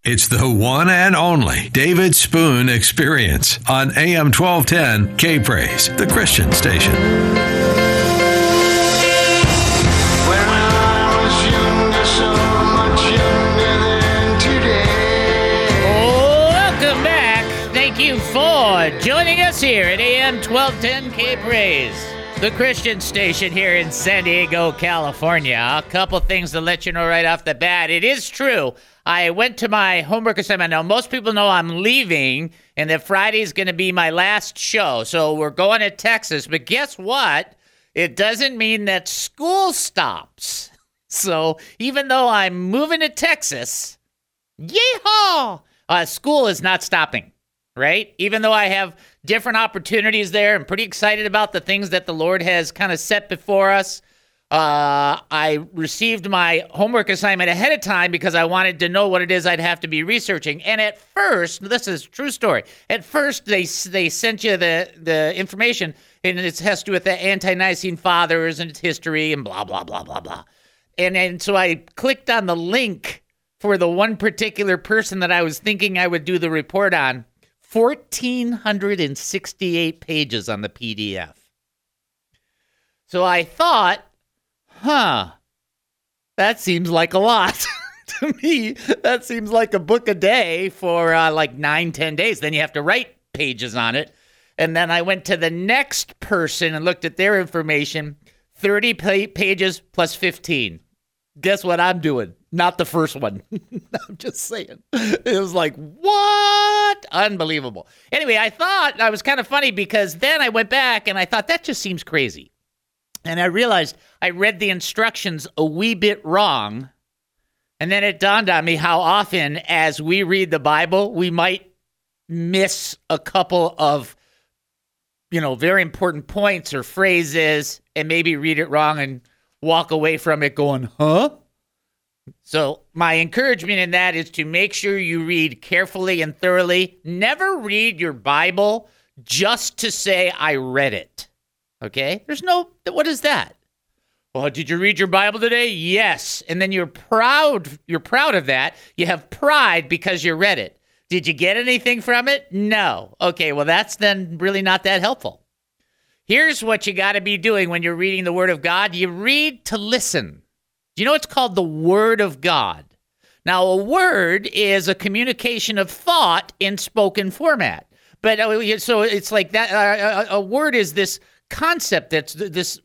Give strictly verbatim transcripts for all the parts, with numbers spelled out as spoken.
It's the one and only David Spoon Experience on A M twelve ten K-Praise, the Christian station. Welcome back. Thank you for joining us here at A M twelve ten K-Praise, the Christian station here in San Diego, California. A couple things to let you know right off the bat. It is true, I went to my homework assignment. Now, most people know I'm leaving and that Friday's going to be my last show. So we're going to Texas. But guess what? It doesn't mean that school stops. So even though I'm moving to Texas, yeehaw, uh, school is not stopping, right? Even though I have different opportunities there, I'm pretty excited about the things that the Lord has kind of set before us. Uh, I received my homework assignment ahead of time because I wanted to know what it is I'd have to be researching. And at first, this is a true story. At first, they they sent you the, the information, and it has to do with the Ante-Nicene Fathers and its history and blah, blah, blah, blah, blah. And, and so I clicked on the link for the one particular person that I was thinking I would do the report on. one thousand four hundred sixty-eight pages on the P D F. So I thought, huh, that seems like a lot. To me, that seems like a book a day for uh, like nine, ten days. Then you have to write pages on it. And then I went to the next person and looked at their information, thirty pa- pages plus fifteen. Guess what I'm doing? Not the first one. I'm just saying. It was like, what? Unbelievable. Anyway, I thought I was kind of funny because then I went back and I thought that just seems crazy. And I realized I read the instructions a wee bit wrong. And then it dawned on me how often as we read the Bible, we might miss a couple of, you know, very important points or phrases and maybe read it wrong and walk away from it going, huh? So my encouragement in that is to make sure you read carefully and thoroughly. Never read your Bible just to say, I read it. Okay? There's no, what is that? Well, did you read your Bible today? Yes. And then you're proud, you're proud of that. You have pride because you read it. Did you get anything from it? No. Okay, well, that's then really not that helpful. Here's what you got to be doing when you're reading the Word of God. You read to listen. Do you know it's called the Word of God? Now, a word is a communication of thought in spoken format. But uh, so it's like that. Uh, a, a word is this concept, that's this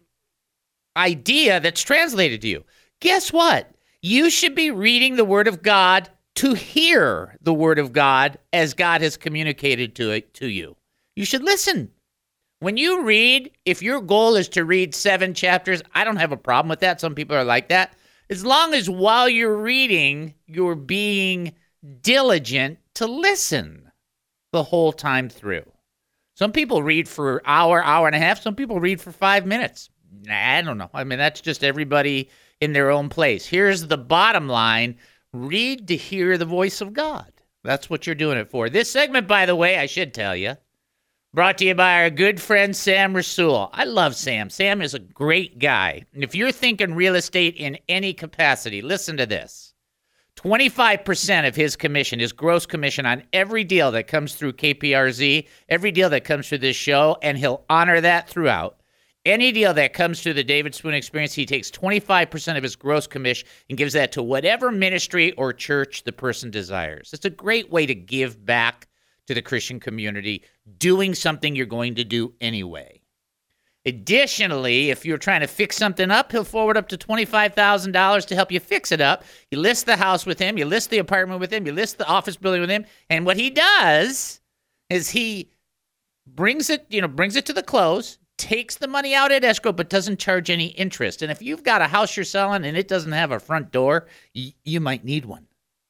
idea that's translated to you. Guess what? You should be reading the Word of God to hear the Word of God as God has communicated to it to you. You should listen. When you read, if your goal is to read seven chapters, I don't have a problem with that. Some people are like that. As long as while you're reading, you're being diligent to listen the whole time through. Some people read for an hour, hour and a half. Some people read for five minutes. Nah, I don't know. I mean, that's just everybody in their own place. Here's the bottom line. Read to hear the voice of God. That's what you're doing it for. This segment, by the way, I should tell you, brought to you by our good friend Sam Rasool. I love Sam. Sam is a great guy. And if you're thinking real estate in any capacity, listen to this. twenty-five percent of his commission, his gross commission on every deal that comes through K P R Z, every deal that comes through this show, and he'll honor that throughout. Any deal that comes through the David Spoon Experience, he takes twenty-five percent of his gross commission and gives that to whatever ministry or church the person desires. It's a great way to give back to the Christian community, doing something you're going to do anyway. Additionally, if you're trying to fix something up, he'll forward up to twenty-five thousand dollars to help you fix it up. You list the house with him, you list the apartment with him, you list the office building with him, and what he does is he brings it, you know, brings it to the close, takes the money out at escrow, but doesn't charge any interest. And if you've got a house you're selling and it doesn't have a front door, y- you might need one.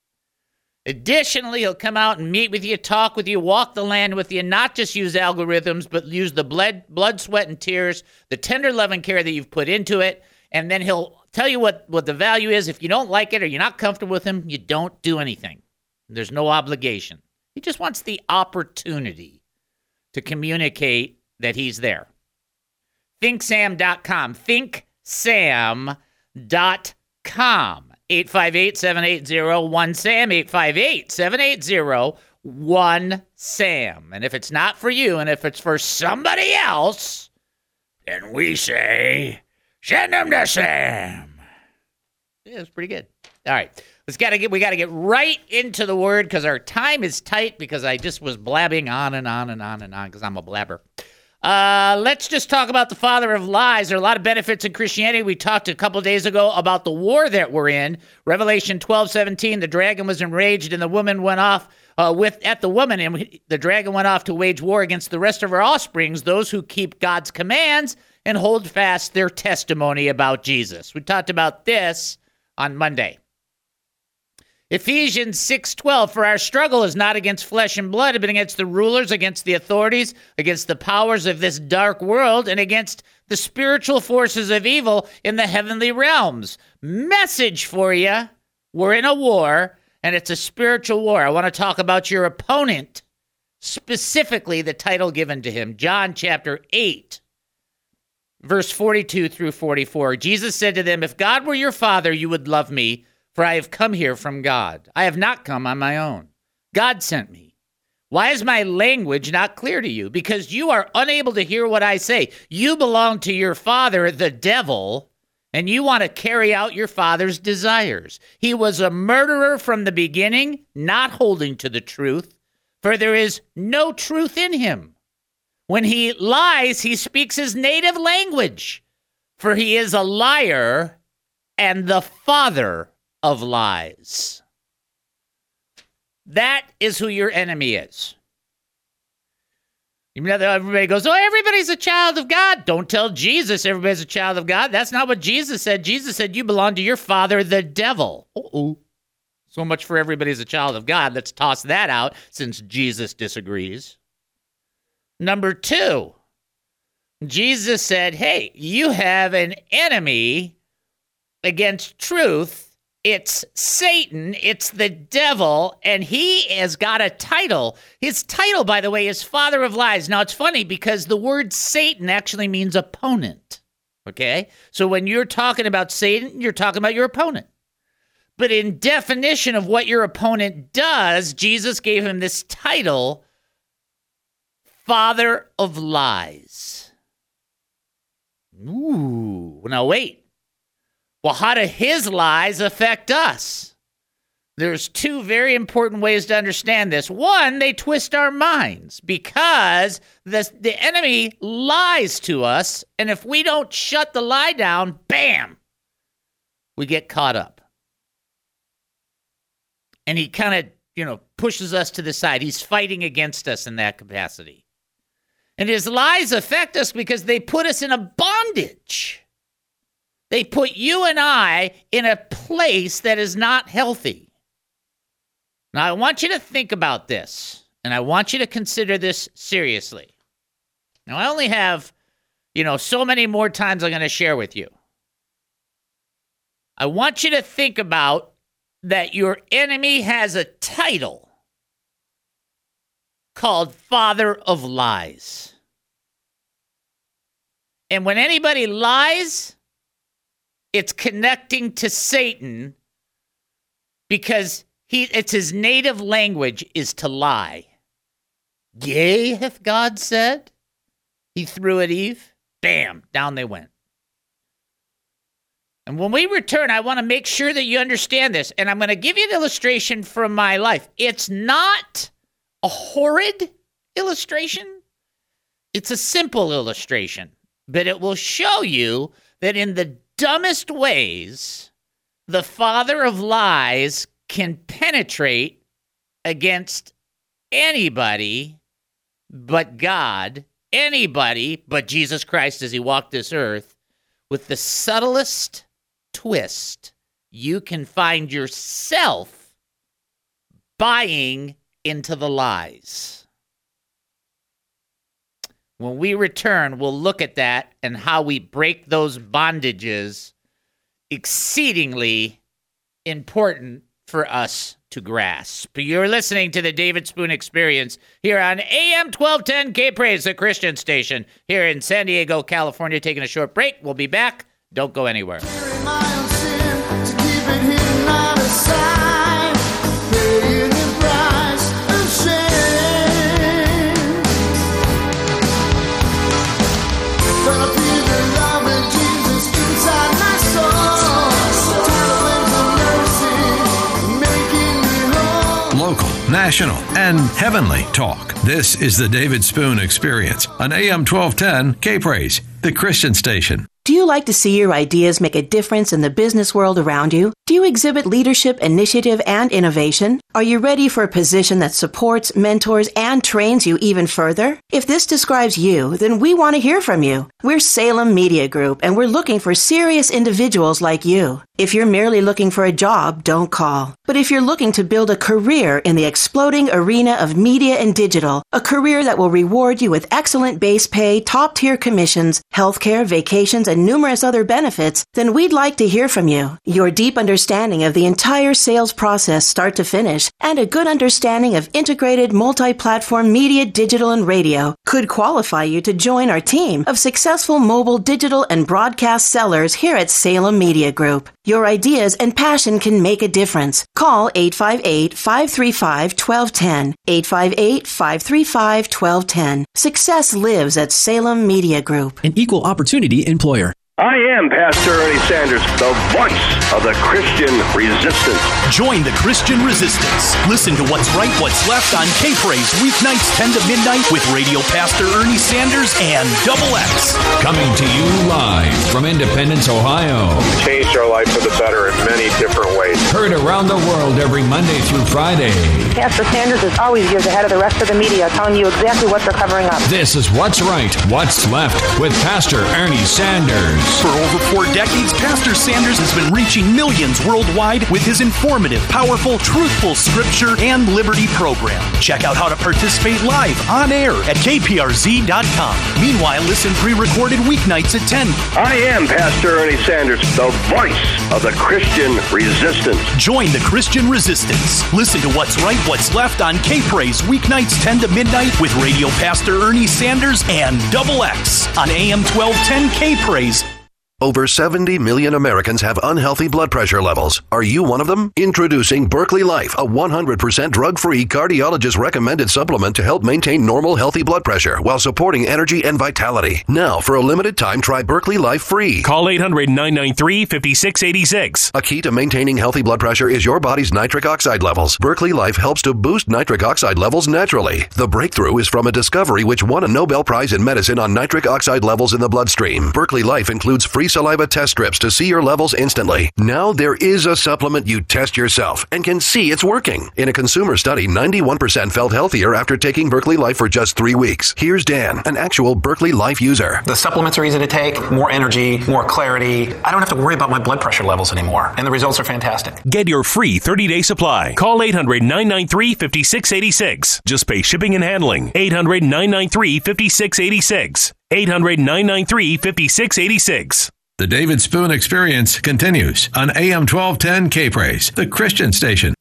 Additionally, he'll come out and meet with you, talk with you, walk the land with you, not just use algorithms, but use the blood, blood, sweat, and tears, the tender love and care that you've put into it, and then he'll tell you what, what the value is. If you don't like it or you're not comfortable with him, you don't do anything. There's no obligation. He just wants the opportunity to communicate that he's there. think sam dot com. think sam dot com. eight five eight, seven eight zero, one SAM, eight five eight, seven eight zero, one SAM. And if it's not for you, and if it's for somebody else, then we say, send them to Sam. Yeah, it's pretty good. All right. Let's gotta get we gotta get right into the word because our time is tight because I just was blabbing on and on and on and on because I'm a blabber. Uh, let's just talk about the father of lies. There are a lot of benefits in Christianity. We talked a couple days ago about the war that we're in. Revelation twelve seventeen, the dragon was enraged and the woman went off uh, with at the woman, and the dragon went off to wage war against the rest of our offsprings, those who keep God's commands and hold fast their testimony about Jesus. We talked about this on Monday. Ephesians six twelve, for our struggle is not against flesh and blood, but against the rulers, against the authorities, against the powers of this dark world, and against the spiritual forces of evil in the heavenly realms. Message for you. We're in a war, and it's a spiritual war. I want to talk about your opponent, specifically the title given to him. John chapter eight, verse forty-two through forty-four. Jesus said to them, if God were your father, you would love me, for I have come here from God. I have not come on my own. God sent me. Why is my language not clear to you? Because you are unable to hear what I say. You belong to your father, the devil, and you want to carry out your father's desires. He was a murderer from the beginning, not holding to the truth, for there is no truth in him. When he lies, he speaks his native language, for he is a liar and the father of lies. That is who your enemy is. Even though everybody goes, oh, everybody's a child of God. Don't tell Jesus everybody's a child of God. That's not what Jesus said. Jesus said you belong to your father, the devil. Uh-oh. So much for everybody's a child of God. Let's toss that out since Jesus disagrees. Number two, Jesus said, hey, you have an enemy against truth. It's Satan, it's the devil, and he has got a title. His title, by the way, is Father of Lies. Now, it's funny because the word Satan actually means opponent, okay? So when you're talking about Satan, you're talking about your opponent. But in definition of what your opponent does, Jesus gave him this title, Father of Lies. Ooh, now wait. Well, how do his lies affect us? There's two very important ways to understand this. One, they twist our minds because the, the enemy lies to us, and if we don't shut the lie down, bam, we get caught up. And he kind of, you know, pushes us to the side. He's fighting against us in that capacity. And his lies affect us because they put us in a bondage. They put you and I in a place that is not healthy. Now, I want you to think about this, and I want you to consider this seriously. Now, I only have, you know, so many more times I'm going to share with you. I want you to think about that your enemy has a title called Father of Lies. And when anybody lies, it's connecting to Satan because he it's his native language is to lie. Yea, hath God said? He threw at Eve. Bam, down they went. And when we return, I want to make sure that you understand this. And I'm going to give you an illustration from my life. It's not a horrid illustration. It's a simple illustration. But it will show you that in the dumbest ways, the father of lies can penetrate against anybody but God, anybody but Jesus Christ as he walked this earth, with the subtlest twist you can find yourself buying into the lies. When we return, we'll look at that and how we break those bondages. Exceedingly important for us to grasp. You're listening to the David Spoon Experience here on A M twelve ten K-Praise, the Christian station here in San Diego, California. Taking a short break. We'll be back. Don't go anywhere. local, national, and heavenly talk. This is the David Spoon Experience on A M twelve ten K-Praise, the Christian station. Do you like to see your ideas make a difference in the business world around you? Do you exhibit leadership, initiative, and innovation? Are you ready for a position that supports, mentors, and trains you even further? If this describes you, then we want to hear from you. We're Salem Media Group, and we're looking for serious individuals like you. If you're merely looking for a job, don't call. But if you're looking to build a career in the exploding arena of media and digital, a career that will reward you with excellent base pay, top-tier commissions, healthcare, vacations, and numerous other benefits, then we'd like to hear from you. Your deep understanding of the entire sales process start to finish and a good understanding of integrated multi-platform media, digital, and radio could qualify you to join our team of successful mobile, digital, and broadcast sellers here at Salem Media Group. Your ideas and passion can make a difference. Call eight five eight, five three five, one two one zero, eight five eight, five three five, one two one zero. Success lives at Salem Media Group. An equal opportunity employer. I am Pastor Ernie Sanders, the voice of the Christian resistance. Join the Christian resistance. Listen to What's Right, What's Left on K-Praise weeknights ten to midnight with Radio Pastor Ernie Sanders and Double X. Coming to you live from Independence, Ohio. Changed our life for the better in many different ways. Heard around the world every Monday through Friday. Pastor Sanders is always years ahead of the rest of the media, telling you exactly what they're covering up. This is What's Right, What's Left with Pastor Ernie Sanders. For over four decades, Pastor Sanders has been reaching millions worldwide with his informative, powerful, truthful scripture and liberty program. Check out how to participate live on air at K P R Z dot com. Meanwhile, listen pre-recorded weeknights at ten. I am Pastor Ernie Sanders, the voice of the Christian resistance. Join the Christian resistance. Listen to What's Right, What's Left on K-Praise weeknights ten to midnight with Radio Pastor Ernie Sanders and Double X on A M twelve ten K-Praise. Over seventy million Americans have unhealthy blood pressure levels. Are you one of them? Introducing Berkeley Life, a one hundred percent drug-free cardiologist-recommended supplement to help maintain normal, healthy blood pressure while supporting energy and vitality. Now, for a limited time, try Berkeley Life free. Call eight hundred, nine nine three, five six eight six. A key to maintaining healthy blood pressure is your body's nitric oxide levels. Berkeley Life helps to boost nitric oxide levels naturally. The breakthrough is from a discovery which won a Nobel Prize in Medicine on nitric oxide levels in the bloodstream. Berkeley Life includes free saliva test strips to see your levels instantly. Now there is a supplement you test yourself and can see it's working. In a consumer study, ninety-one percent felt healthier after taking Berkeley Life for just three weeks. Here's Dan, an actual Berkeley Life user. The supplements are easy to take, more energy, more clarity. I don't have to worry about my blood pressure levels anymore, and the results are fantastic. Get your free thirty-day supply. Call eight hundred, nine nine three, five six eight six. Just pay shipping and handling. eight hundred, nine nine three, five six eight six. eight hundred, nine nine three, five six eight six. The David Spoon Experience continues on A M twelve ten K-Praise, the Christian station.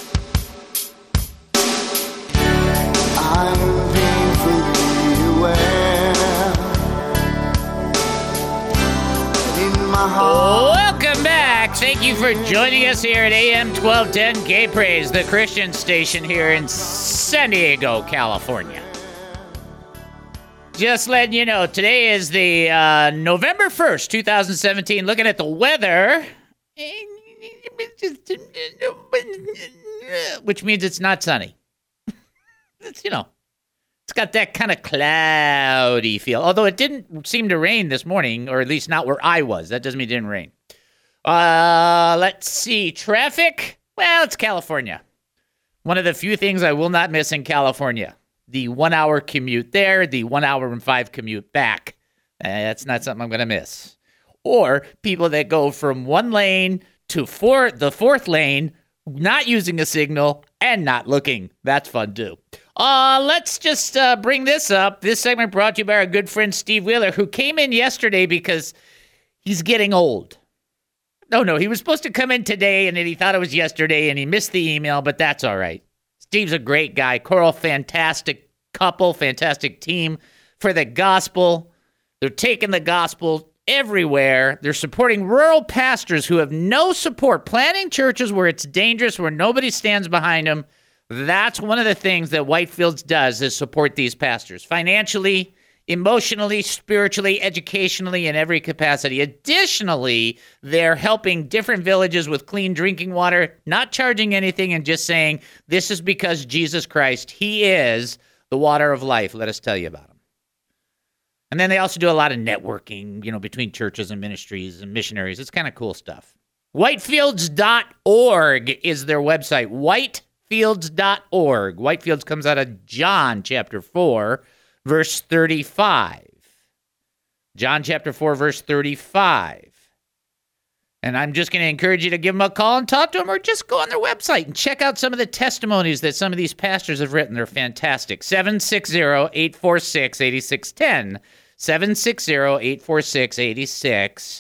Welcome back. Thank you for joining us here at A M twelve ten K-Praise, the Christian station here in San Diego, California. Just letting you know, today is the uh, November first, twenty seventeen. Looking at the weather, which means it's not sunny. It's, you know, it's got that kind of cloudy feel. Although it didn't seem to rain this morning, or at least not where I was. That doesn't mean it didn't rain. Uh, let's see. Traffic? Well, it's California. One of the few things I will not miss in California. The one-hour commute there, the one-hour and five commute back. Uh, that's not something I'm going to miss. Or people that go from one lane to four, the fourth lane, not using a signal and not looking. That's fun, too. Uh, let's just uh, bring this up. This segment brought to you by our good friend Steve Wheeler, who came in yesterday because he's getting old. No, no, he was supposed to come in today, and then he thought it was yesterday, and he missed the email, but that's all right. Steve's a great guy. Coral, fantastic couple, fantastic team for the gospel. They're taking the gospel everywhere. They're supporting rural pastors who have no support, planting churches where it's dangerous, where nobody stands behind them. That's one of the things that Whitefields does, is support these pastors financially, emotionally, spiritually, educationally, in every capacity. Additionally, they're helping different villages with clean drinking water, not charging anything, and just saying, this is because Jesus Christ, he is the water of life. Let us tell you about him. And then they also do a lot of networking, you know, between churches and ministries and missionaries. It's kind of cool stuff. Whitefields dot org is their website. Whitefields dot org. Whitefields comes out of John chapter four, verse thirty-five. John chapter four, verse thirty-five. And I'm just going to encourage you to give them a call and talk to them, or just go on their website and check out some of the testimonies that some of these pastors have written. They're fantastic. seven six zero, eight four six, eight six one zero. seven six zero, eight four six, eight six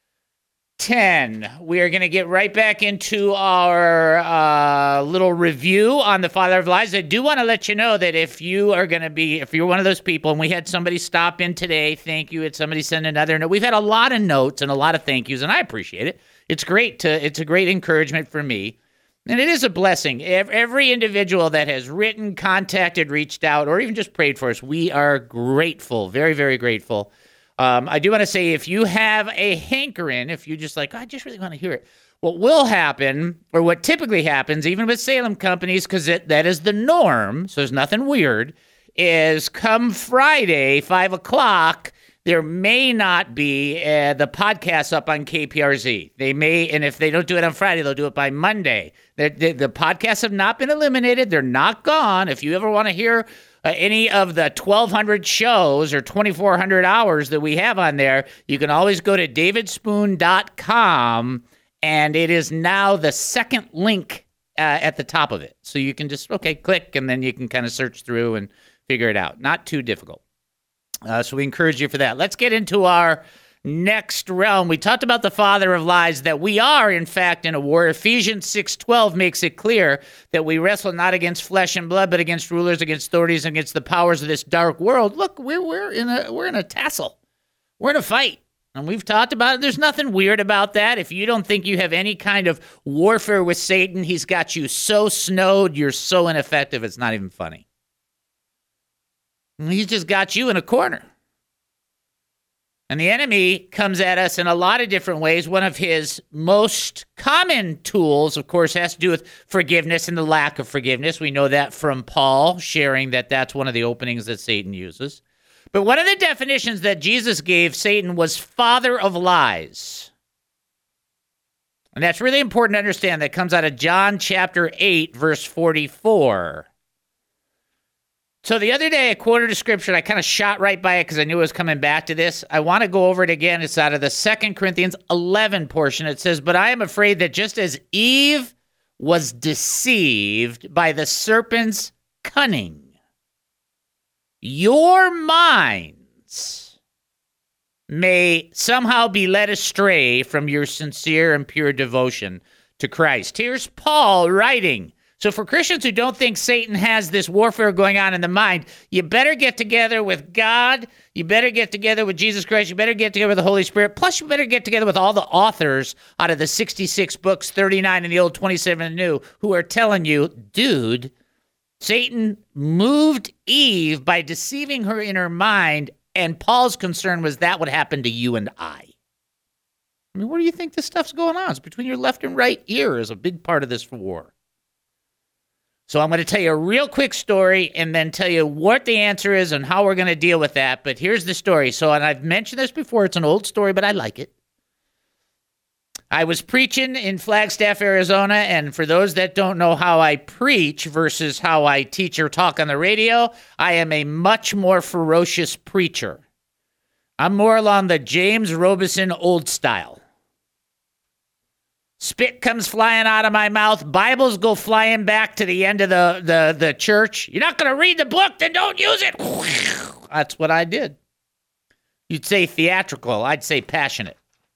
one zero. We are going to get right back into our uh, little review on the Father of Lies. I do want to let you know that if you are going to be, if you're one of those people, and we had somebody stop in today, thank you, had somebody send another note. We've had a lot of notes and a lot of thank yous, and I appreciate it. It's great to, it's a great encouragement for me. And it is a blessing. Every individual that has written, contacted, reached out, or even just prayed for us, we are grateful, very, very grateful. Um, I do want to say, if you have a hankering, if you just like, oh, I just really want to hear it, what will happen, or what typically happens, even with Salem companies, because that is the norm, so there's nothing weird, is come Friday, five o'clock, there may not be uh, the podcast up on K P R Z. They may, and if they don't do it on Friday, they'll do it by Monday. The, the, the podcasts have not been eliminated. They're not gone. If you ever want to hear uh, any of the twelve hundred shows or twenty-four hundred hours that we have on there, you can always go to david spoon dot com, and it is now the second link uh, at the top of it. So you can just, okay, click, and then you can kind of search through and figure it out. Not too difficult. Uh, so we encourage you for that. Let's get into our next realm. We talked about the father of lies, that we are, in fact, in a war. Ephesians six twelve makes it clear that we wrestle not against flesh and blood, but against rulers, against authorities, against the powers of this dark world. Look, we're we're in a we're in a tassel. We're in a fight. And we've talked about it. There's nothing weird about that. If you don't think you have any kind of warfare with Satan, he's got you so snowed, you're so ineffective, it's not even funny. He's just got you in a corner. And the enemy comes at us in a lot of different ways. One of his most common tools, of course, has to do with forgiveness and the lack of forgiveness. We know that from Paul sharing that that's one of the openings that Satan uses. But one of the definitions that Jesus gave Satan was father of lies. And that's really important to understand. That comes out of John chapter eight, verse forty-four. So the other day, I quoted a scripture, and I kind of shot right by it because I knew I was coming back to this. I want to go over it again. It's out of the Second Corinthians eleven portion. It says, "But I am afraid that just as Eve was deceived by the serpent's cunning, your minds may somehow be led astray from your sincere and pure devotion to Christ." Here's Paul writing. So for Christians who don't think Satan has this warfare going on in the mind, you better get together with God. You better get together with Jesus Christ. You better get together with the Holy Spirit. Plus, you better get together with all the authors out of the sixty-six books, thirty-nine in the old, twenty-seven in the new, who are telling you, dude, Satan moved Eve by deceiving her in her mind, and Paul's concern was that would happen to you and I. I mean, where do you think this stuff's going on? It's between your left and right ear is a big part of this war. So I'm going to tell you a real quick story and then tell you what the answer is and how we're going to deal with that. But here's the story. So, and I've mentioned this before. It's an old story, but I like it. I was preaching in Flagstaff, Arizona, and for those that don't know how I preach versus how I teach or talk on the radio, I am a much more ferocious preacher. I'm more along the James Robison old style. Spit comes flying out of my mouth. Bibles go flying back to the end of the, the, the church. You're not going to read the book, then don't use it. That's what I did. You'd say theatrical. I'd say passionate.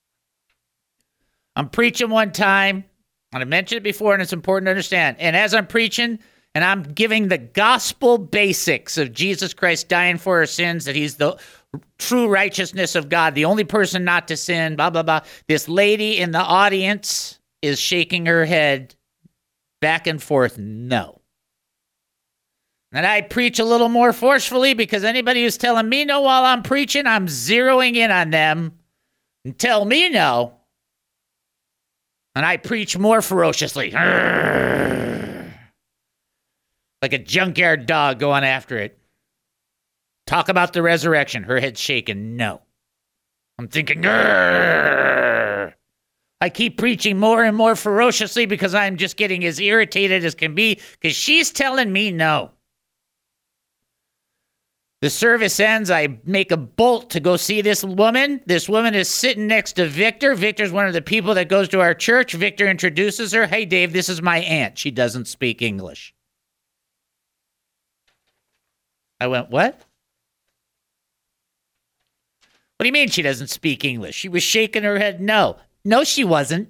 I'm preaching one time, and I mentioned it before, and it's important to understand. And as I'm preaching, and I'm giving the gospel basics of Jesus Christ dying for our sins, that he's the true righteousness of God, the only person not to sin, blah, blah, blah. This lady in the audience is shaking her head back and forth, no. And I preach a little more forcefully because anybody who's telling me no while I'm preaching, I'm zeroing in on them and tell me no. And I preach more ferociously. Like a junkyard dog going after it. Talk about the resurrection. Her head's shaking. No. I'm thinking, Grr. I keep preaching more and more ferociously because I'm just getting as irritated as can be because she's telling me no. The service ends. I make a bolt to go see this woman. This woman is sitting next to Victor. Victor's one of the people that goes to our church. Victor introduces her. Hey, Dave, this is my aunt. She doesn't speak English. I went, what? What do you mean she doesn't speak English? She was shaking her head no. No, she wasn't.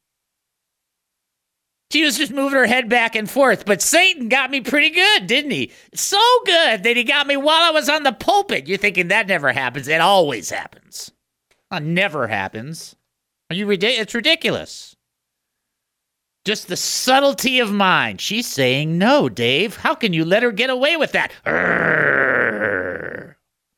She was just moving her head back and forth. But Satan got me pretty good, didn't he? So good that he got me while I was on the pulpit. You're thinking that never happens. It always happens. It never happens. Are you ridiculous? It's ridiculous. Just the subtlety of mind. She's saying no, Dave. How can you let her get away with that? Urgh.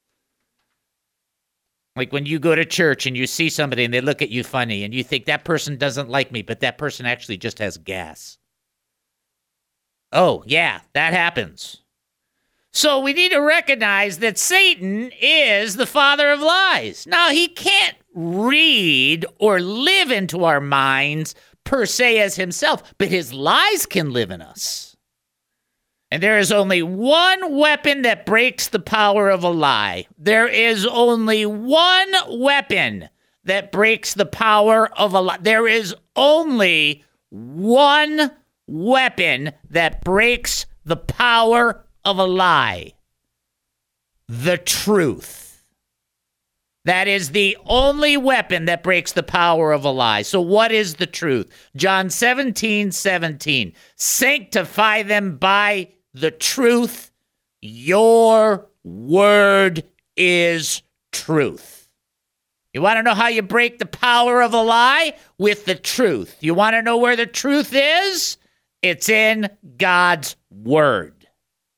Like when you go to church and you see somebody and they look at you funny and you think that person doesn't like me, but that person actually just has gas. Oh, yeah, that happens. So we need to recognize that Satan is the father of lies. Now, he can't read or live into our minds per se as himself, but his lies can live in us. And there is only one weapon that breaks the power of a lie. There is only one weapon that breaks the power of a lie. There is only one weapon that breaks the power of a lie. The truth. That is the only weapon that breaks the power of a lie. So what is the truth? John seventeen seventeen. Sanctify them by the truth. Your word is truth. You want to know how you break the power of a lie? With the truth. You want to know where the truth is? It's in God's word.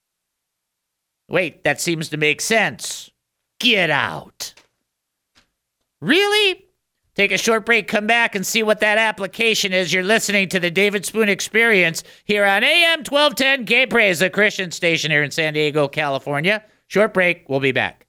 Wait, that seems to make sense. Get out. Really? Take a short break, come back, and see what that application is. You're listening to the David Spoon Experience here on A M twelve ten K-Praise, a Christian station here in San Diego, California. Short break, we'll be back.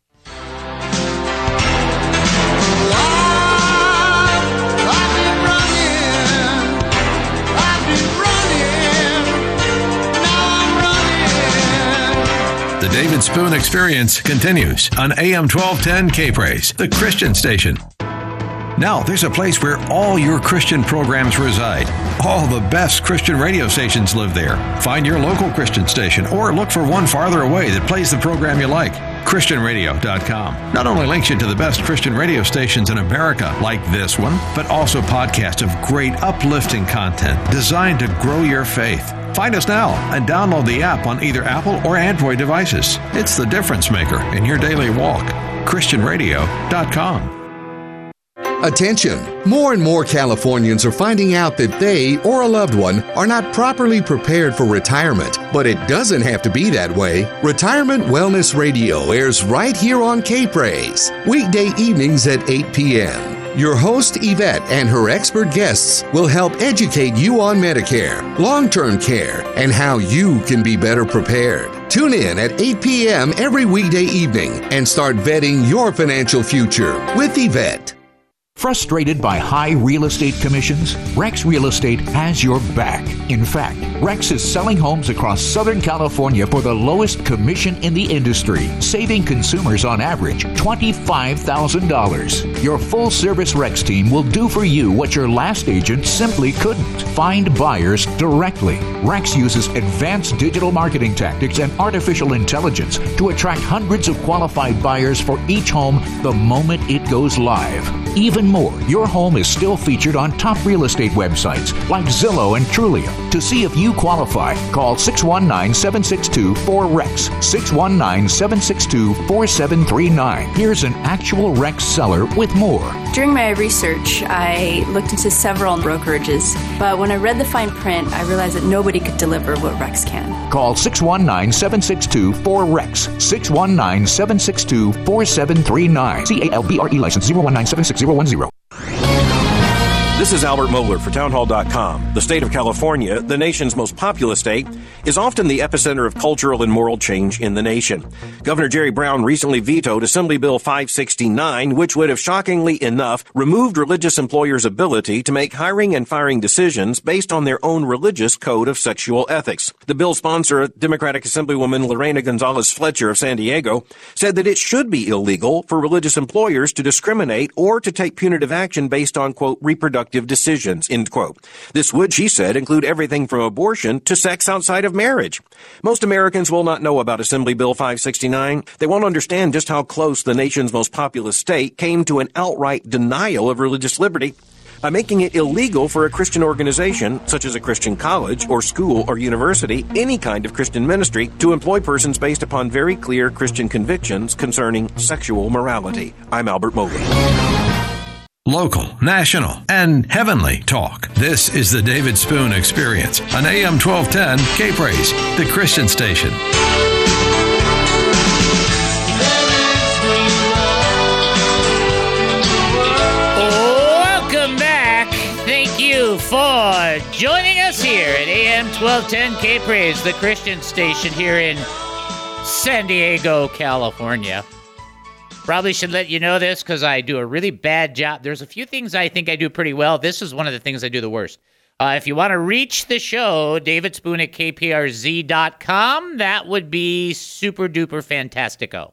The David Spoon Experience continues on A M twelve ten K-Praise, the Christian station. Now, there's a place where all your Christian programs reside. All the best Christian radio stations live there. Find your local Christian station or look for one farther away that plays the program you like. Christian radio dot com not only links you to the best Christian radio stations in America, like this one, but also podcasts of great uplifting content designed to grow your faith. Find us now and download the app on either Apple or Android devices. It's the difference maker in your daily walk. Christian radio dot com. Attention! More and more Californians are finding out that they or a loved one are not properly prepared for retirement. But it doesn't have to be that way. Retirement Wellness Radio airs right here on K-Praise, weekday evenings at eight p.m. Your host, Yvette, and her expert guests will help educate you on Medicare, long-term care, and how you can be better prepared. Tune in at eight p.m. every weekday evening and start vetting your financial future with Yvette. Frustrated by high real estate commissions? Rex Real Estate has your back. In fact, Rex is selling homes across Southern California for the lowest commission in the industry, saving consumers on average twenty-five thousand dollars. Your full-service Rex team will do for you what your last agent simply couldn't. Find buyers directly. Rex uses advanced digital marketing tactics and artificial intelligence to attract hundreds of qualified buyers for each home the moment it goes live. Even more, your home is still featured on top real estate websites like Zillow and Trulia to see if you you qualify. Call six one nine, seven six two, four R E X, six one nine, seven six two, four seven three nine. Here's an actual Rex seller with more. During my research, I looked into several brokerages, but when I read the fine print, I realized that nobody could deliver what Rex can. Call six one nine, seven six two, four R E X, six one nine, seven six two, four seven three nine. C A L B R E license zero one nine seven six zero one zero. This is Albert Mohler for townhall dot com. The state of California, the nation's most populous state, is often the epicenter of cultural and moral change in the nation. Governor Jerry Brown recently vetoed Assembly Bill five sixty-nine, which would have shockingly enough removed religious employers' ability to make hiring and firing decisions based on their own religious code of sexual ethics. The bill's sponsor, Democratic Assemblywoman Lorena Gonzalez Fletcher of San Diego, said that it should be illegal for religious employers to discriminate or to take punitive action based on, quote, reproductive decisions, end quote. This would, she said, include everything from abortion to sex outside of marriage. Most Americans will not know about Assembly Bill five sixty-nine. They won't understand just how close the nation's most populous state came to an outright denial of religious liberty by making it illegal for a Christian organization, such as a Christian college or school or university, any kind of Christian ministry, to employ persons based upon very clear Christian convictions concerning sexual morality. I'm Albert Mobley. Local, national, and heavenly talk. This is the David Spoon Experience on A M twelve ten K-Praise, the Christian station. Welcome back. Thank you for joining us here at A M twelve ten K-Praise, the Christian station here in San Diego, California. Probably should let you know this because I do a really bad job. There's a few things I think I do pretty well. This is one of the things I do the worst. Uh, if you want to reach the show, David Spoon at K P R Z dot com, that would be super duper fantastico.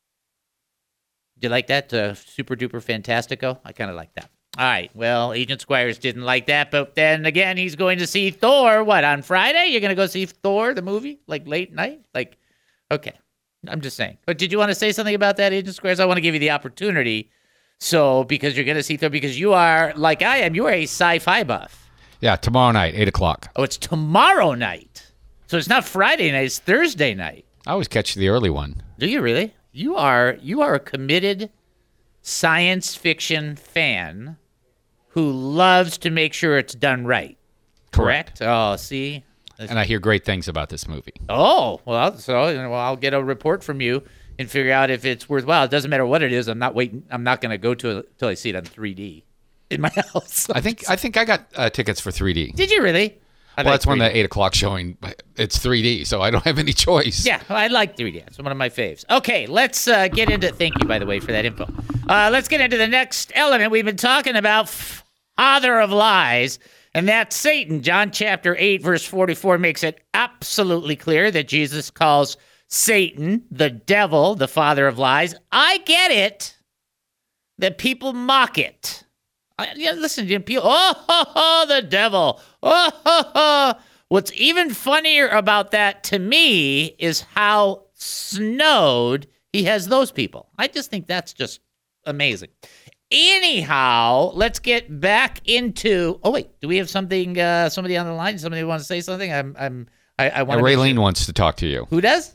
Do you like that? Uh, super duper fantastico? I kind of like that. All right. Well, Agent Squires didn't like that, but then again, he's going to see Thor. What, on Friday? You're going to go see Thor, the movie? Like late night? Like, okay. I'm just saying. But did you want to say something about that, Agent Squares? I want to give you the opportunity. So, because you're going to see Thor, because you are, like I am, you are a sci-fi buff. Yeah, tomorrow night, eight o'clock. Oh, it's tomorrow night. So it's not Friday night, it's Thursday night. I always catch the early one. Do you really? You are you are a committed science fiction fan who loves to make sure it's done right. Correct? Correct. Oh, see? And I hear great things about this movie. Oh, well, so you know, well, I'll get a report from you and figure out if it's worthwhile. It doesn't matter what it is. I'm not waiting. I'm not going to go to it until I see it on three D in my house. I think I think I got uh, tickets for three D. Did you really? I well, like that's when the eight o'clock showing. It's three D, so I don't have any choice. Yeah, I like three D. It's one of my faves. Okay, let's uh, get into. Thank you, by the way, for that info. Uh, let's get into the next element we've been talking about. Father of lies. And that's Satan. John chapter eight, verse forty-four makes it absolutely clear that Jesus calls Satan the devil, the father of lies. I get it that people mock it. I, yeah, listen, people, oh, ho, ho, the devil. Oh, ho, ho. What's even funnier about that to me is how snowed he has those people. I just think that's just amazing. Anyhow, let's get back into. Oh wait, do we have something? Uh, somebody on the line? Somebody want to say something? I'm. I'm. I, I want. Uh, Raylene sure. wants to talk to you. Who does?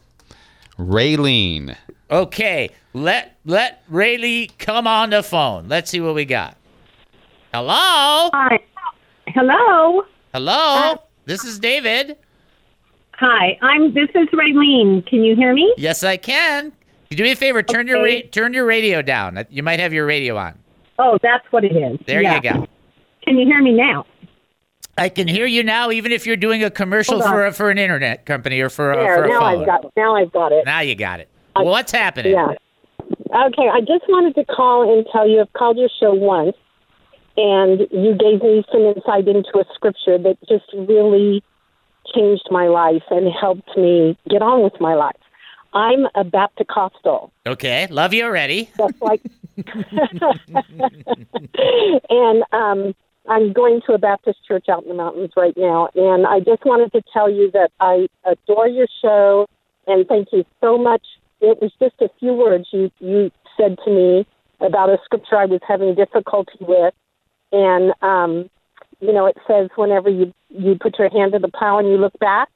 Raylene. Okay, let let Raylene come on the phone. Let's see what we got. Hello. Hi. Hello. Hello. Uh, this is David. Hi. I'm. This is Raylene. Can you hear me? Yes, I can. You do me a favor. Turn okay. your ra- turn your radio down. You might have your radio on. Oh, that's what it is. There yeah. you go. Can you hear me now? I can hear you now, even if you're doing a commercial for a, for an internet company or for a, there, for a now phone. I've got now I've got it. Now you got it. I, well, what's happening? Yeah. Okay, I just wanted to call and tell you I've called your show once, and you gave me some insight into a scripture that just really changed my life and helped me get on with my life. I'm a Baptist-costal. Okay, love you already. That's like, and um, I'm going to a Baptist church out in the mountains right now, and I just wanted to tell you that I adore your show, and thank you so much. It was just a few words you, you said to me about a scripture I was having difficulty with, and um, you know, it says whenever you, you put your hand to the plow and you look back,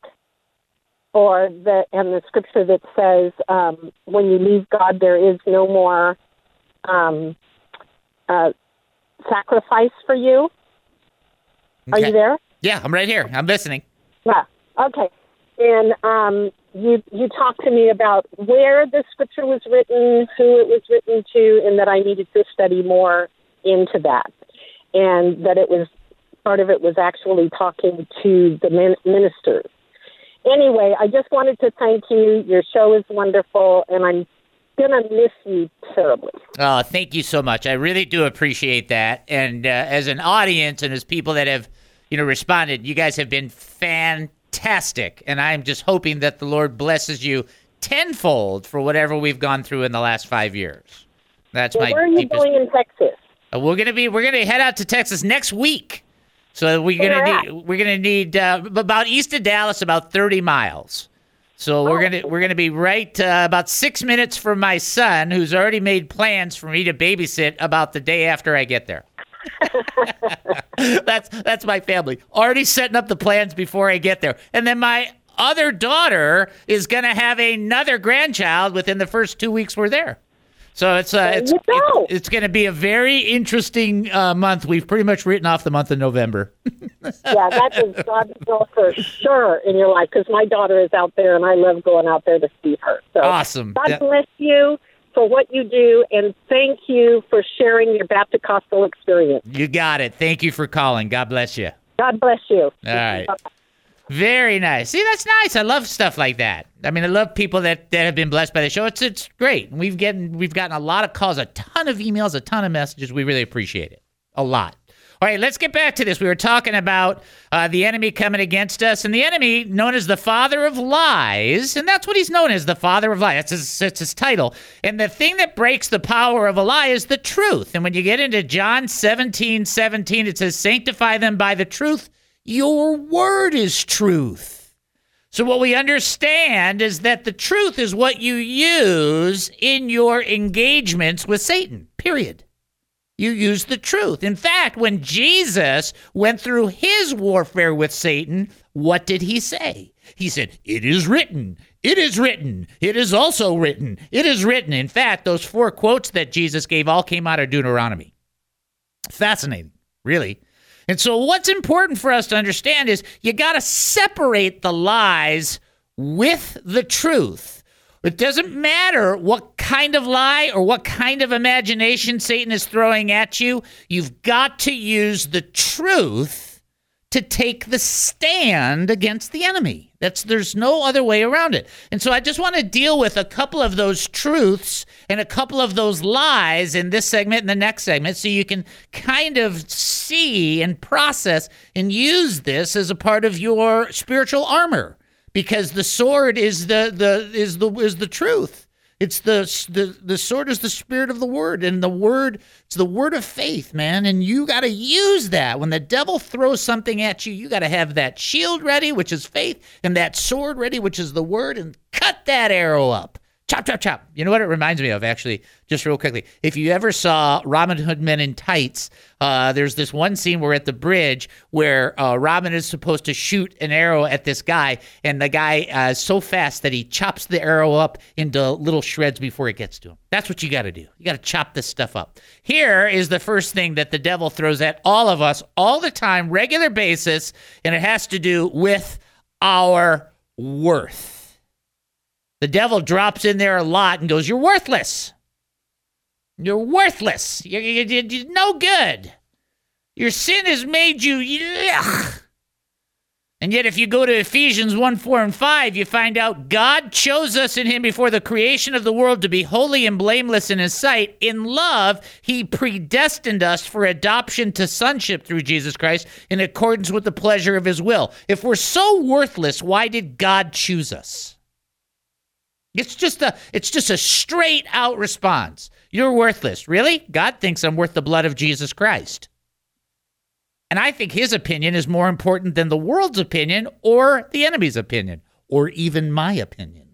or the and the scripture that says um, when you leave God, there is no more um, uh, sacrifice for you. Are Okay. you there? Yeah, I'm right here. I'm listening. Yeah. Okay. And um, you you talked to me about where the scripture was written, who it was written to, and that I needed to study more into that, and that it was part of it was actually talking to the min- ministers. Anyway, I just wanted to thank you. Your show is wonderful, and I'm going to miss you terribly. Oh, thank you so much. I really do appreciate that. And uh, as an audience and as people that have, you know, responded, you guys have been fantastic. And I'm just hoping that the Lord blesses you tenfold for whatever we've gone through in the last five years. That's well, my where are you deepest... going in Texas? Uh, we're gonna be we're gonna head out to Texas next week. So we're gonna Where need we're gonna need uh, about east of Dallas, about thirty miles. So we're gonna we're gonna be right uh, about six minutes from my son, who's already made plans for me to babysit about the day after I get there. that's that's my family already setting up the plans before I get there, and then my other daughter is gonna have another grandchild within the first two weeks we're there. So it's uh, it's it, it's going to be a very interesting uh, month. We've pretty much written off the month of November. Yeah, that is God's will for sure in your life, because my daughter is out there, and I love going out there to see her. So awesome. God yeah. bless you for what you do, and thank you for sharing your Baptist-Costal experience. You got it. Thank you for calling. God bless you. God bless you. All right. Very nice. See, that's nice. I love stuff like that. I mean, I love people that, that have been blessed by the show. It's it's great. We've gotten we've gotten a lot of calls, a ton of emails, a ton of messages. We really appreciate it. A lot. All right, let's get back to this. We were talking about uh, the enemy coming against us, and the enemy, known as the father of lies, and that's what he's known as, the father of lies. That's his, that's his title. And the thing that breaks the power of a lie is the truth. And when you get into John seventeen seventeen, it says, sanctify them by the truth. Your word is truth. So what we understand is that the truth is what you use in your engagements with Satan, period. You use the truth. In fact, when Jesus went through his warfare with Satan, what did he say? He said, it is written, it is written, it is also written, it is written. In fact, those four quotes that Jesus gave all came out of Deuteronomy. Fascinating, really. And so what's important for us to understand is you got to separate the lies with the truth. It doesn't matter what kind of lie or what kind of imagination Satan is throwing at you. You've got to use the truth to take the stand against the enemy. That's there's no other way around it. And so I just want to deal with a couple of those truths and a couple of those lies in this segment and the next segment, so you can kind of see and process and use this as a part of your spiritual armor, because the sword is the the is the is the truth. It's the, the the sword is the spirit of the word, and the word, it's the word of faith, man. And you got to use that. When the devil throws something at you, you got to have that shield ready, which is faith, and that sword ready, which is the word, and cut that arrow up. Chop, chop, chop. You know what it reminds me of, actually, just real quickly? If you ever saw Robin Hood Men in Tights, uh, there's this one scene where at the bridge where uh, Robin is supposed to shoot an arrow at this guy, and the guy uh, is so fast that he chops the arrow up into little shreds before it gets to him. That's what you got to do. You got to chop this stuff up. Here is the first thing that the devil throws at all of us all the time, regular basis, and it has to do with our worth. The devil drops in there a lot and goes, you're worthless. You're worthless. You're, you're, you're no good. Your sin has made you, yuck. And yet if you go to Ephesians one, four, and five, you find out God chose us in him before the creation of the world to be holy and blameless in his sight. In love, he predestined us for adoption to sonship through Jesus Christ in accordance with the pleasure of his will. If we're so worthless, why did God choose us? It's just a it's just a straight out response. You're worthless. Really? God thinks I'm worth the blood of Jesus Christ. And I think his opinion is more important than the world's opinion or the enemy's opinion or even my opinion.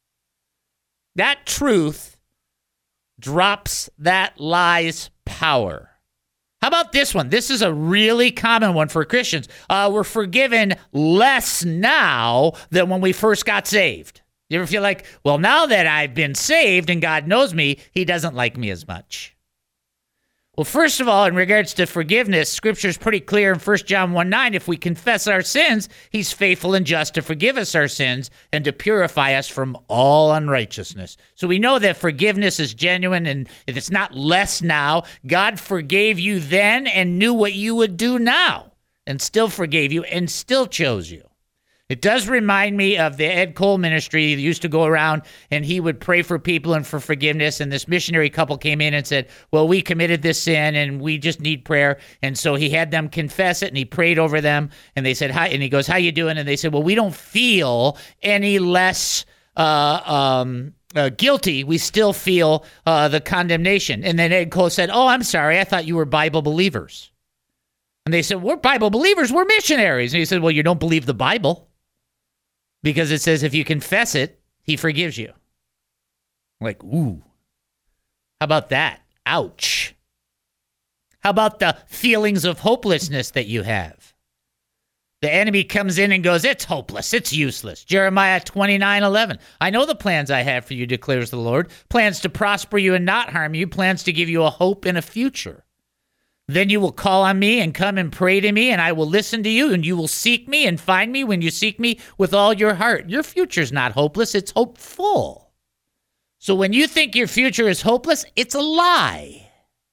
That truth drops that lie's power. How about this one? This is a really common one for Christians. Uh, we're forgiven less now than when we first got saved. You ever feel like, well, now that I've been saved and God knows me, he doesn't like me as much? Well, first of all, in regards to forgiveness, Scripture is pretty clear in First John one nine. If we confess our sins, he's faithful and just to forgive us our sins and to purify us from all unrighteousness. So we know that forgiveness is genuine, and it's not less now. God forgave you then and knew what you would do now, and still forgave you and still chose you. It does remind me of the Ed Cole ministry. He used to go around and he would pray for people and for forgiveness. And this missionary couple came in and said, well, we committed this sin and we just need prayer. And so he had them confess it and he prayed over them. And they said, hi. And he goes, how you doing? And they said, well, we don't feel any less uh, um, uh, guilty. We still feel uh, the condemnation. And then Ed Cole said, oh, I'm sorry. I thought you were Bible believers. And they said, we're Bible believers. We're missionaries. And he said, well, you don't believe the Bible. Because it says if you confess it, he forgives you. Like, ooh. How about that? Ouch. How about the feelings of hopelessness that you have? The enemy comes in and goes, it's hopeless. It's useless. Jeremiah twenty-nine eleven. I know the plans I have for you, declares the Lord. Plans to prosper you and not harm you. Plans to give you a hope and a future. Then you will call on me and come and pray to me, and I will listen to you, and you will seek me and find me when you seek me with all your heart. Your future's not hopeless, it's hopeful. So when you think your future is hopeless, it's a lie.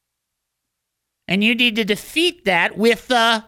And you need to defeat that with the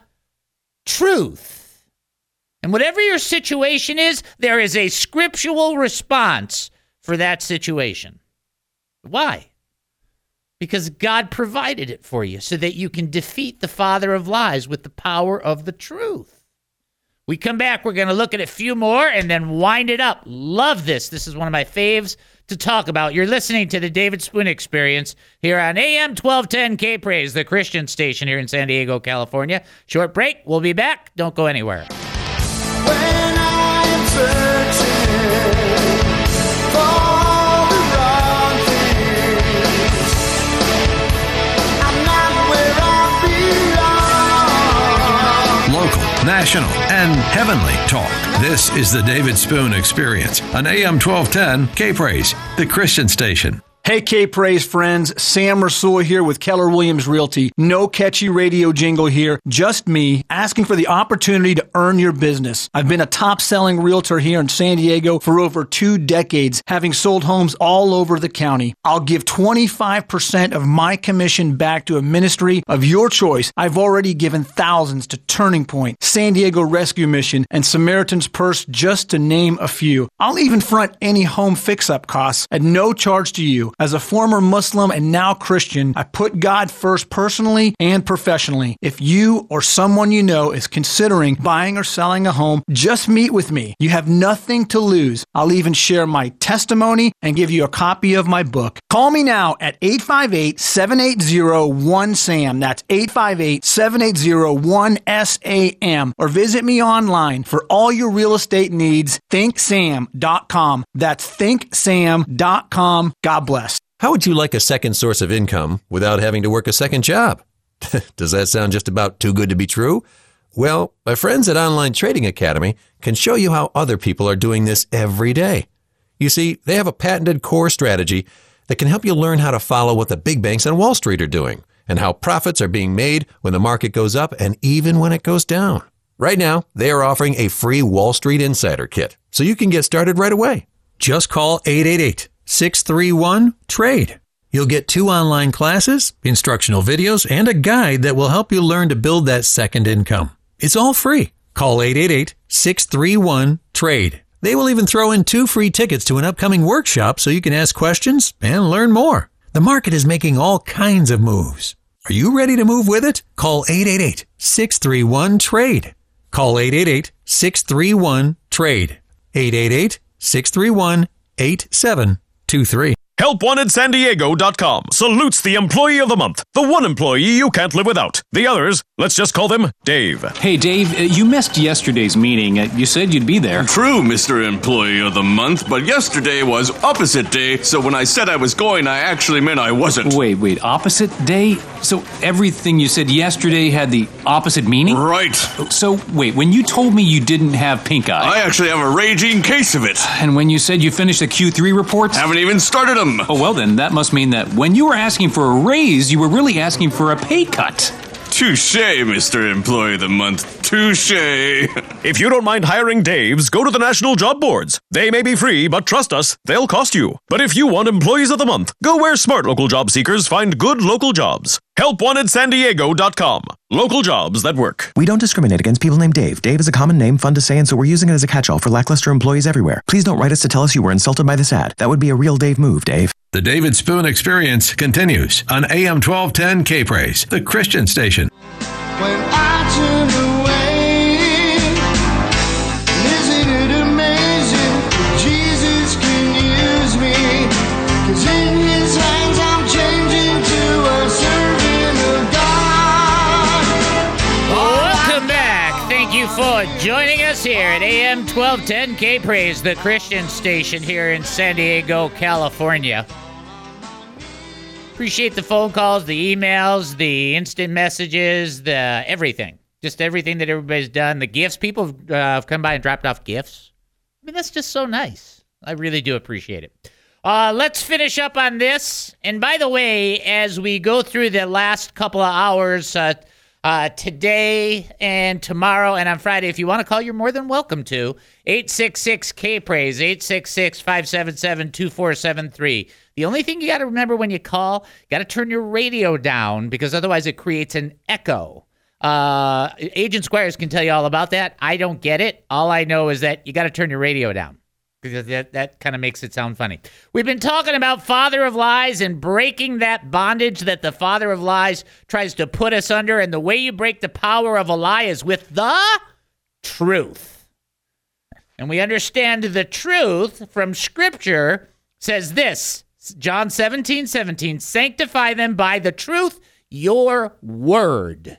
truth. And whatever your situation is, there is a scriptural response for that situation. Why? Because God provided it for you so that you can defeat the father of lies with the power of the truth. We come back, we're going to look at a few more and then wind it up. Love this. This is one of my faves to talk about. You're listening to the David Spoon Experience here on A M twelve ten K-Praise, the Christian station here in San Diego, California. Short break. We'll be back. Don't go anywhere. When I am searching for national, and heavenly talk. This is the David Spoon Experience on A M twelve ten K-Praise, the Christian station. Hey, K-Praise friends, Sam Rasool here with Keller Williams Realty. No catchy radio jingle here, just me asking for the opportunity to earn your business. I've been a top-selling realtor here in San Diego for over two decades, having sold homes all over the county. I'll give twenty-five percent of my commission back to a ministry of your choice. I've already given thousands to Turning Point, San Diego Rescue Mission, and Samaritan's Purse, just to name a few. I'll even front any home fix-up costs at no charge to you. As a former Muslim and now Christian, I put God first personally and professionally. If you or someone you know is considering buying or selling a home, just meet with me. You have nothing to lose. I'll even share my testimony and give you a copy of my book. Call me now at eight five eight, seven eight zero, one S A M. That's eight five eight, seven eight zero, one S A M. Or visit me online for all your real estate needs, think sam dot com. That's think sam dot com. God bless. How would you like a second source of income without having to work a second job? Does that sound just about too good to be true? Well, my friends at Online Trading Academy can show you how other people are doing this every day. You see, they have a patented core strategy that can help you learn how to follow what the big banks on Wall Street are doing and how profits are being made when the market goes up and even when it goes down. Right now, they are offering a free Wall Street Insider Kit, so you can get started right away. Just call eight eight eight, six three one, trade. You'll get two online classes, instructional videos, and a guide that will help you learn to build that second income. It's all free. Call eight eight eight, six three one, trade. They will even throw in two free tickets to an upcoming workshop so you can ask questions and learn more. The market is making all kinds of moves. Are you ready to move with it? Call eight eight eight, six three one, trade. Call eight eight eight, six three one, trade. eight eight eight, six three one, eight seven two three. help wanted san diego dot com salutes the employee of the month, the one employee you can't live without. The others, let's just call them Dave. Hey, Dave, uh, you missed yesterday's meeting. Uh, you said you'd be there. True, Mister Employee of the Month, but yesterday was opposite day, so when I said I was going, I actually meant I wasn't. Wait, wait, opposite day? So everything you said yesterday had the opposite meaning? Right. So, wait, when you told me you didn't have pink eye... I actually have a raging case of it. And when you said you finished the Q three reports... Haven't even started them. Oh, well then, that must mean that when you were asking for a raise, you were really asking for a pay cut. Touche, Mister Employee of the Month. Touche. If you don't mind hiring Daves, go to the national job boards. They may be free, but trust us, they'll cost you. But if you want employees of the month, go where smart local job seekers find good local jobs. help wanted san diego dot com. Local jobs that work. We don't discriminate against people named Dave. Dave is a common name, fun to say, and so we're using it as a catch-all for lackluster employees everywhere. Please don't write us to tell us you were insulted by this ad. That would be a real Dave move, Dave. The David Spoon Experience continues on A M twelve ten K-Praise, the Christian station. When I turn away, isn't it amazing that Jesus can use me? 'Cause in his hands I'm changing to a servant of God. Welcome back. Thank you for joining us here at A M twelve ten K-Praise, the Christian station here in San Diego, California. Appreciate the phone calls, the emails, the instant messages, the everything. Just everything that everybody's done. The gifts. People uh, have come by and dropped off gifts. I mean, that's just so nice. I really do appreciate it. Uh, let's finish up on this. And by the way, as we go through the last couple of hours uh, uh, today and tomorrow and on Friday, if you want to call, you're more than welcome to. eight six six K-Praise, eight six six, five seven seven, two four seven three. The only thing you got to remember when you call, you got to turn your radio down because otherwise it creates an echo. Uh, Agent Squires can tell you all about that. I don't get it. All I know is that you got to turn your radio down because that, that kind of makes it sound funny. We've been talking about Father of Lies and breaking that bondage that the Father of Lies tries to put us under. And the way you break the power of a lie is with the truth. And we understand the truth from Scripture says this. John seventeen seventeen, sanctify them by the truth. Your word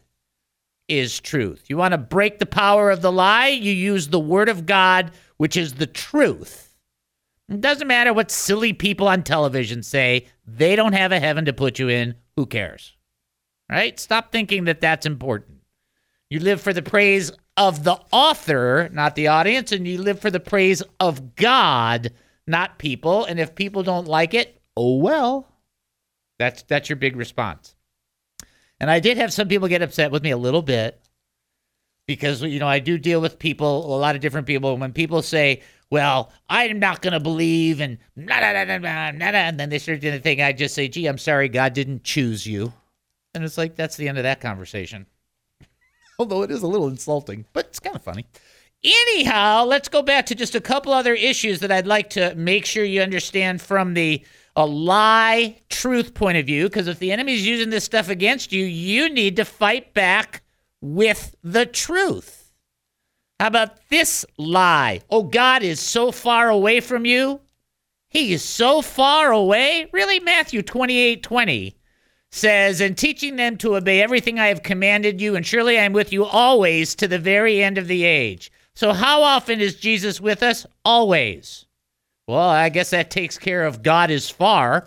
is truth. You want to break the power of the lie? You use the word of God, which is the truth. It doesn't matter what silly people on television say. They don't have a heaven to put you in. Who cares? Right? Stop thinking that that's important. You live for the praise of the author, not the audience, and you live for the praise of God, not people. And if people don't like it, oh well. That's that's your big response. And I did have some people get upset with me a little bit because, you know, I do deal with people, a lot of different people. And when people say, well, I'm not going to believe and nah, nah, nah, nah, nah, nah, nah, and then they start doing the thing, I just say, gee, I'm sorry, God didn't choose you. And it's like, that's the end of that conversation. Although it is a little insulting, but it's kind of funny. Anyhow, let's go back to just a couple other issues that I'd like to make sure you understand from the a lie truth point of view, because if the enemy's using this stuff against you, you need to fight back with the truth. How about this lie? Oh, God is so far away from you. He is so far away. Really? Matthew twenty-eight twenty says, and teaching them to obey everything I have commanded you, and surely I am with you always to the very end of the age. So how often is Jesus with us? Always. Well, I guess that takes care of God is far.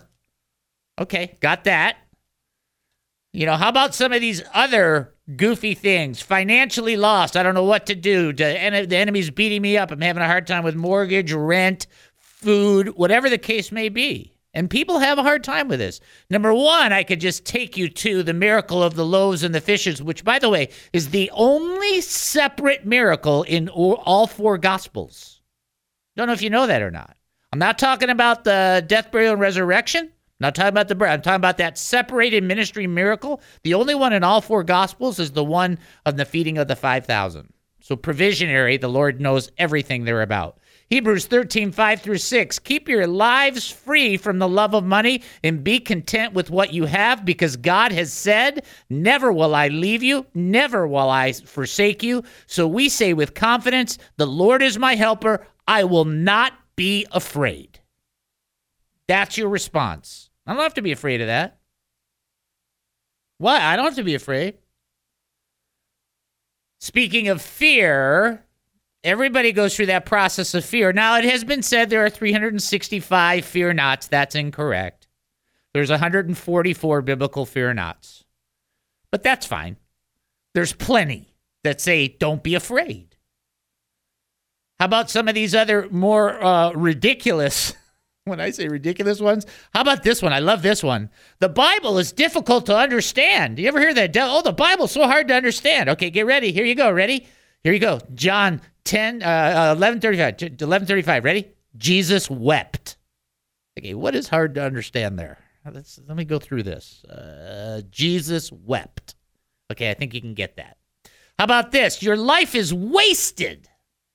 Okay, got that. You know, how about some of these other goofy things? Financially lost. I don't know what to do. The enemy's beating me up. I'm having a hard time with mortgage, rent, food, whatever the case may be. And people have a hard time with this. Number one, I could just take you to the miracle of the loaves and the fishes, which, by the way, is the only separate miracle in all four Gospels. Don't know if you know that or not. I'm not talking about the death, burial, and resurrection. I'm not talking about the bread. I'm talking about that separated ministry miracle. The only one in all four Gospels is the one of the feeding of the five thousand. So provisionary, the Lord knows everything they're about. Hebrews thirteen, five through six, keep your lives free from the love of money and be content with what you have, because God has said, never will I leave you, never will I forsake you. So we say with confidence, the Lord is my helper, I will not be afraid. That's your response. I don't have to be afraid of that. Why? I don't have to be afraid. Speaking of fear, everybody goes through that process of fear. Now, it has been said there are three hundred sixty-five fear nots. That's incorrect. There's one hundred forty-four biblical fear nots. But that's fine. There's plenty that say, don't be afraid. How about some of these other more uh, ridiculous, when I say ridiculous ones, how about this one? I love this one. The Bible is difficult to understand. You ever hear that? Oh, the Bible's so hard to understand. Okay, get ready. Here you go. Ready? Here you go. John ten, uh, eleven thirty-five. eleven thirty-five. Ready? Jesus wept. Okay, what is hard to understand there? Let's, let me go through this. Uh, Jesus wept. Okay, I think you can get that. How about this? Your life is wasted.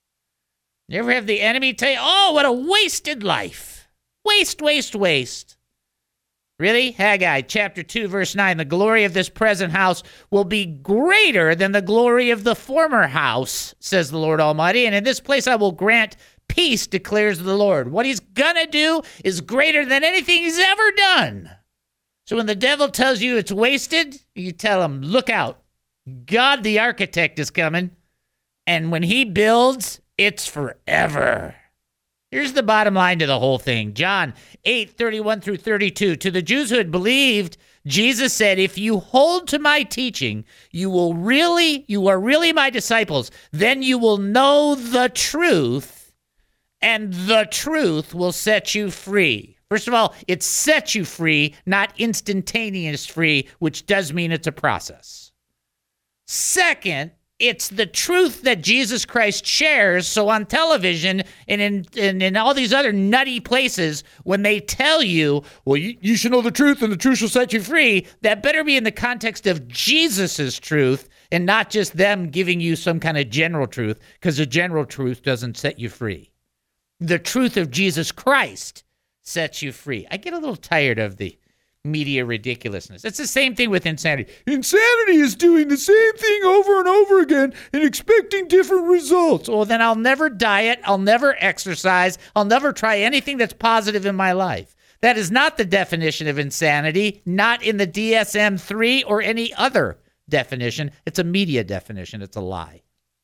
You ever have the enemy tell you, oh, what a wasted life. Waste, waste, waste. Really? Haggai chapter two, verse nine, the glory of this present house will be greater than the glory of the former house, says the Lord Almighty. And in this place I will grant peace, declares the Lord. What he's going to do is greater than anything he's ever done. So when the devil tells you it's wasted, you tell him, look out. God the architect is coming. And when he builds, it's forever. Here's the bottom line to the whole thing. John eight, thirty-one through thirty-two. To the Jews who had believed, Jesus said, if you hold to my teaching, you will really, you are really my disciples. Then you will know the truth, and the truth will set you free. First of all, it sets you free, not instantaneous free, which does mean it's a process. Second, it's the truth that Jesus Christ shares. So on television and in, in, in all these other nutty places, when they tell you, well, you, you should know the truth and the truth shall set you free, that better be in the context of Jesus's truth and not just them giving you some kind of general truth, because the general truth doesn't set you free. The truth of Jesus Christ sets you free. I get a little tired of the media ridiculousness. It's the same thing with insanity. Insanity is doing the same thing over and over again and expecting different results. Well, then I'll never diet. I'll never exercise. I'll never try anything that's positive in my life. That is not the definition of insanity, not in the D S M three or any other definition. It's a media definition. It's a lie.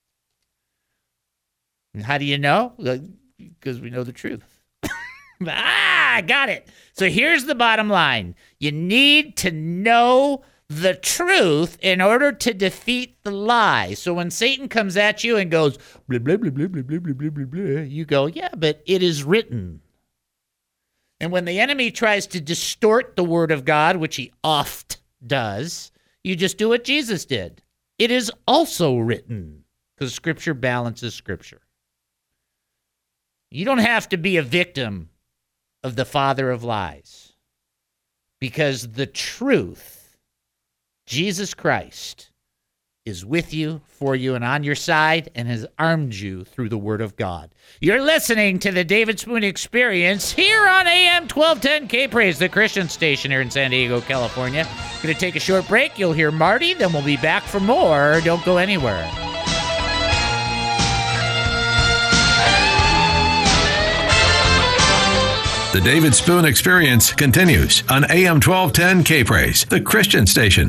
And how do you know? Because we know the truth. Ah, got it. So here's the bottom line. You need to know the truth in order to defeat the lie. So when Satan comes at you and goes, blah, blah, blah, blah, blah, blah, blah, blah, blah, blah, you go, yeah, but it is written. And when the enemy tries to distort the word of God, which he oft does, you just do what Jesus did. It is also written, because Scripture balances Scripture. You don't have to be a victim of the father of lies, because the truth, Jesus Christ, is with you, for you, and on your side, and has armed you through the word of God. You're listening to the David Spoon Experience here on A M twelve ten K-Praise, the Christian station here in San Diego, California. Going to take a short break. You'll hear Marty, then we'll be back for more. Don't go anywhere. The David Spoon Experience continues on A M twelve ten K-Praise, the Christian station.